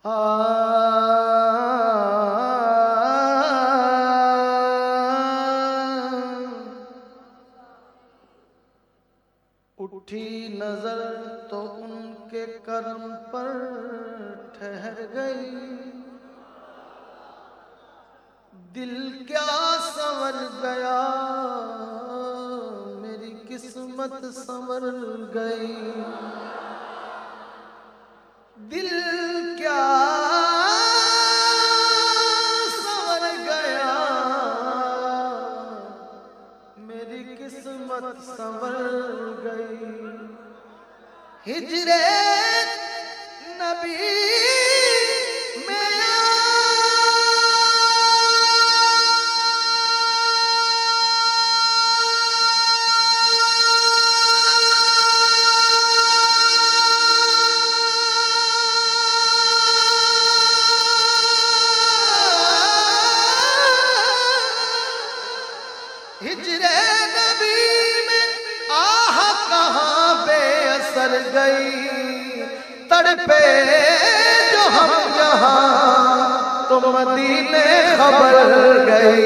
اٹھی نظر تو ان کے کرم پر ٹھہر گئی، دل کیا سنور گیا، میری قسمت سنور گئی، دل کیا سنور گیا، میری قسمت سنور گئی، ہجرے نبی میں ہجرے نبی میں آہ کہاں بے اثر گئی، تڑپے جو ہم یہاں تو مدینے خبر گئی،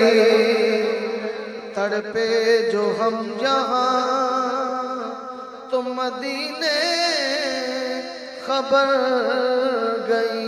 تڑپے جو ہم یہاں تو مدینے خبر گئی،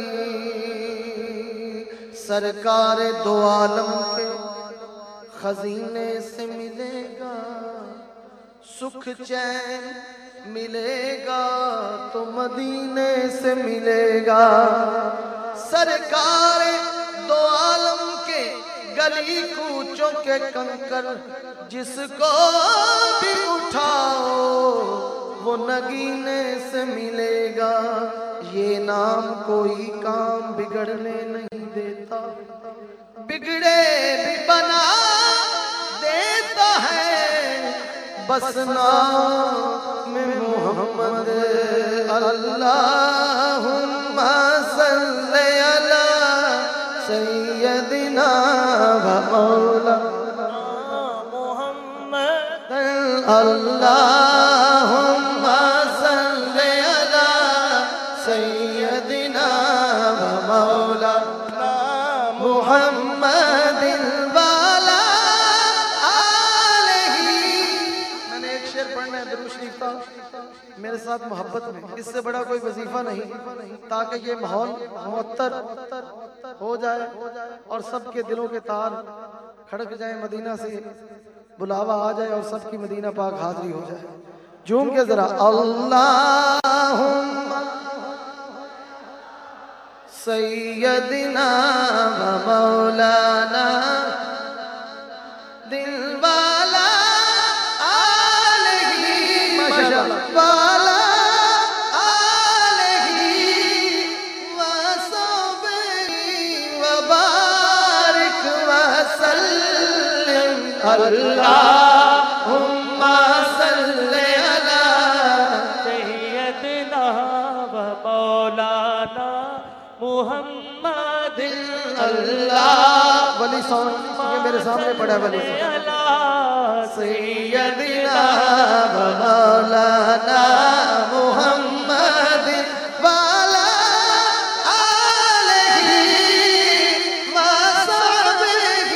سرکار دو عالم کے خزینے سے ملے گا، سکھ چین ملے گا تو مدینے سے ملے گا، سرکار دو عالم کے گلی کوچوں کے کنکر جس کو بھی اٹھاؤ وہ نگینے سے ملے گا، یہ نام کوئی کام بگڑنے نہیں دیتا، بگڑے بھی بنا دیتا ہے، بس نام محمد اللہم صلی علی سیدنا و مولانا محمد، اللہم صلی علی سیدنا و مولانا محمد والا آلہ۔ میں نے ایک شعر پڑھنا ہے درود شریف کا، میرے ساتھ محبت میں، اس سے بڑا کوئی وظیفہ نہیں، تاکہ یہ ماحول معطر ہو جائے اور سب کے دلوں کے تار کھڑک جائیں، مدینہ سے بلاوا آ جائے اور سب کی مدینہ پاک حاضری ہو جائے، جھوم کے ذرا اللہم سیدنا و مولانا دل والا آلہ والا آلہ وصحبہ وبارک وسلم، اللہم صلی علی سیدنا و مولانا محمد، اللہ ولی سونگ یہ میرے سامنے پڑھا ہے، ولی سیدنا و مولانا محمد والا آلہ وصحبہ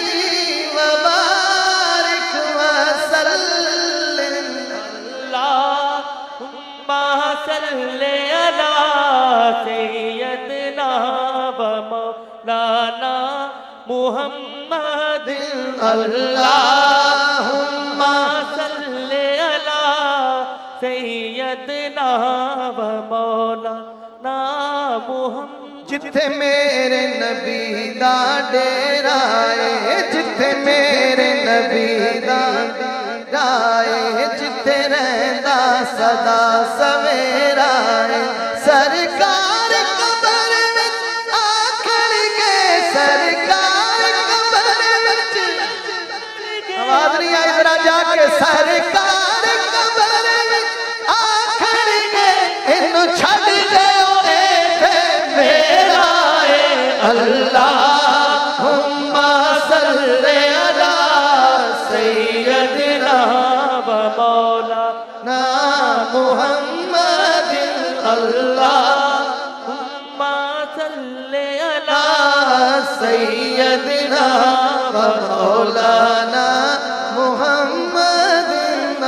وبارک وسلم، اللہم صلی علی سیدنا و مولانا محمد، اللہم صلی علی سیدنا و مولانا محمد، جتھے میرے نبی دا ڈیرا ہے، جتھے میرے نبی دا ڈیرا ہے، جتھے رہندا صدا سویرا ہے، سرکار قبر وچ آکھن گے، سرکار قبر وچ، آواز نہیں آئی ذرا جا کے، سرکار قبر وچ آکھن گے، انہوں چھڑ دیو اے میرا ہے، اللہم صلی علی سیدنا و مولانا محمد، اللہم اللہم صلی سیدنا و مولانا محمد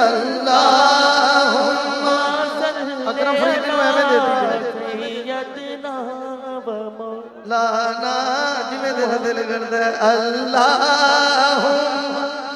اللہم اکرم فریدی کو ہمیں دے دیجئے سیدنا و لانا جی میں دل کرتا ہے اللہم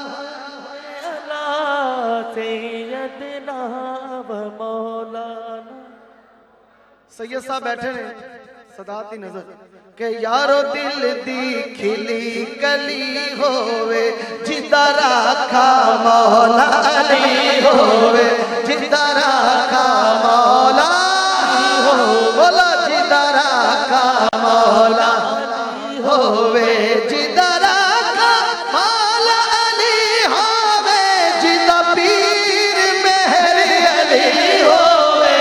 سیدنا و مولانا. سید صاحب بیٹھے نے صداتی نظر کہ یارو دل دی کھلی کلی ہووے جدا راکھا مولا علی ہووے جدا راکھا مولا بولا جدا راکھا مولا ہووے جدا راکھا مولا علی ہووے جدا پیر مہر علی ہووے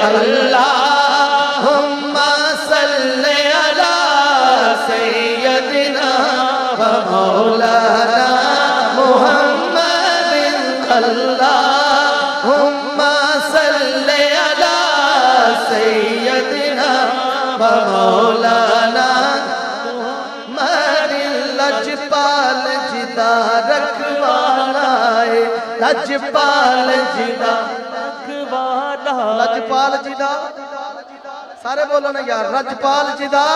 اللہم صلی علی سیدنا و مولانا محمد اللہم صلی علی سیدنا و مولانا محمد لجپال جدا رکھوالا ہے لجپال جدا لجپال جدا سارے بولو نا یار لجپال جدا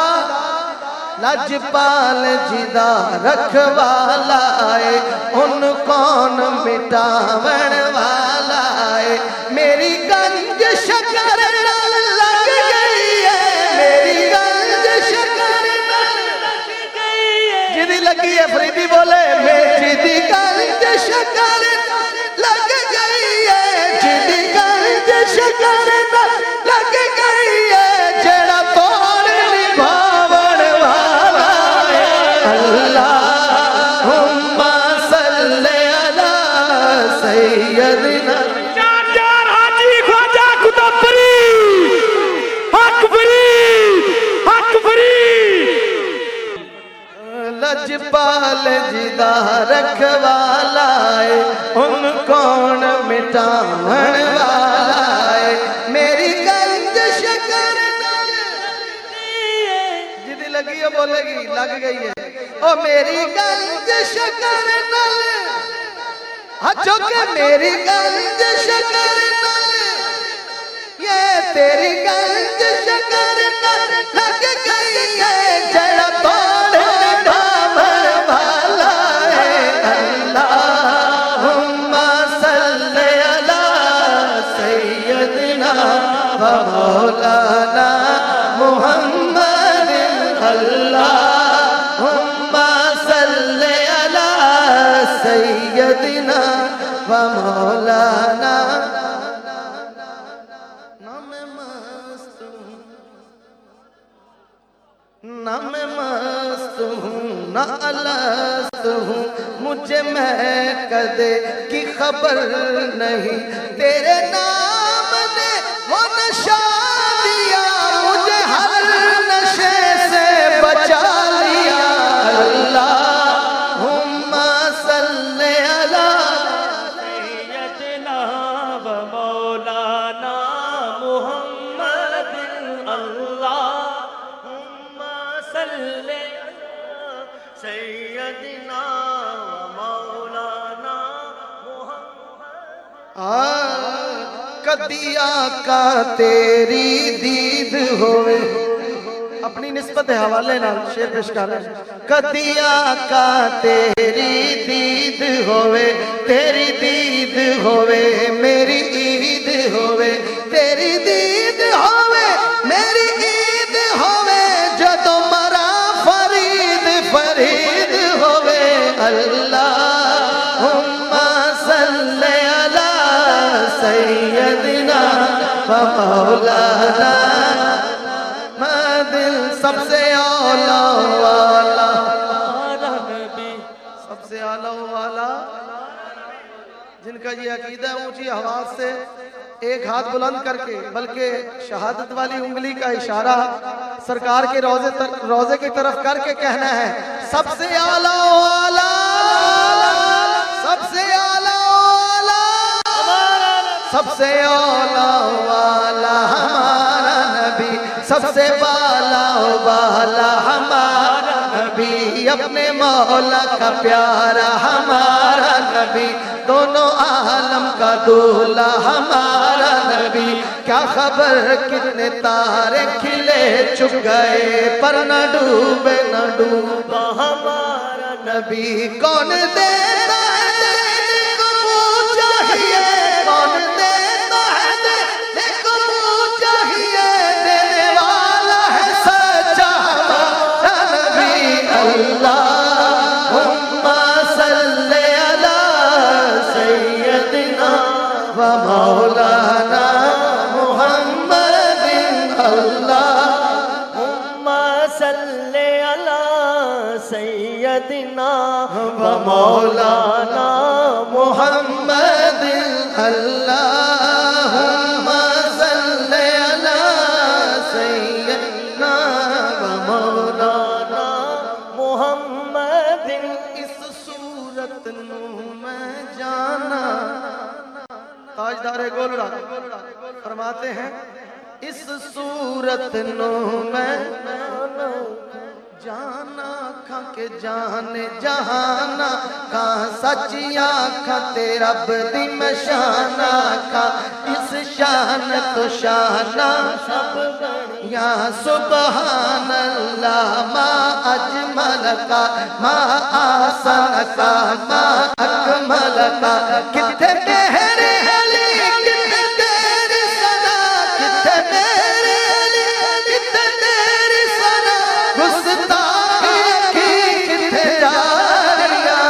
لجپال جدا رکھوالا ہے ان کون مٹاون والا ہے میری گنج شکر نال لگ گئی ہے میری گنج شکر نال لگ گئی ہے جدی لگی ہے فریدی بولے میری گنج شکر نال لگ گئی ہے جدی گنج شکر نال لگ گئی ہے جڑا توڑ نبھاون والا ہے اللہم صلی علی سیدنا چار چار حاجی خواجہ قطبری حق فرید حق فرید. لجپال جدا رکھوالا ہے ان کون مٹاون والا ہے میری گنج شکر نال جدی لگی ہے بولے گی لگ گئی ہے او میری گنج شکر نال ہچو کہ میری گنج شکر نال یہ تیری گنج شکر نال لگ گئی ہے جڑا توڑ نبھاون والا ہے اللہم صلی علی سیدنا و مولانا محمد اللہم صلی علی سیدنا و مولانا نہ میں مست ہوں نہ الست ہوں مجھے میں کدے کی خبر نہیں تیرے نام نے وہ نشہ دیا مجھے ہر نشے سے بچا لیا اللہم صلی علی سیدنا و مولانا محمد اللہم صلی سیدنا و مولانا محمد. کدی آقا تیری دید ہوئے اپنی نسبت حوالے نال شیر پیش کر رہے ہیں کدی آقا تیری دید ہوئے تیری دید ہوئے میری عید ہوئے تیری دید ہوئے میری عید ہوئے جدو مرا فرید فرید ہوئے اللہم صلی علی سیدنا و مولانا دل سب سے اولا والا سب سے اعلیٰ والا جن کا یہ عقیدہ اونچی آواز سے ایک ہاتھ بلند کر کے بلکہ شہادت والی انگلی کا اشارہ سرکار کے روزے کی طرف کر کے کہنا ہے سب سے اعلیٰ والا سب سے اعلیٰ والا سب سے اعلیٰ والا ہمارا نبی سب سے بالا والا ہمارا نبی نبی اپنے مولا کا پیارا ہمارا نبی دونوں عالم کا دولہ ہمارا نبی کیا خبر کتنے تارے کھلے چک گئے پر نہ ڈوبے نہ ڈوبا ہمارا نبی کون دیتا ہے دینے کو منہ چاہیے کون دیتا ہے دینے کو منہ چاہیے دینے والا ہے سچا ہمارا نبی اللہم صلی علی سیدنا و مولانا محمد اللہم صلی علی سیدنا و مولانا محمد اللہم صلی علی سیدنا و مولانا محمد اس صورت نو میں جانا تاجدار گولڑا فرماتے ہیں اس صورت نو میں جانا کھا کے جانے جہانا کہاں سچیا کھا تیرا بدی میں شانا کھا اس شان تو شانہ سب یا سبحان اللہ ما اجمل کا ما آسان کا ما اکمل کا کتنے تیرے علی کتنے تیری ثنا کتنے تیرے علی کتنے تیری ثنا گستاخی کی کتنے جاریاں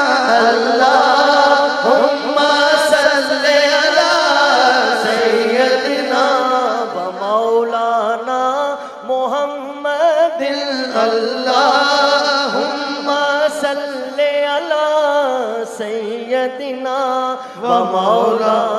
اللہم صلی علی سیدنا و مولانا محمد اللہم صلی علی سیدنا و مولانا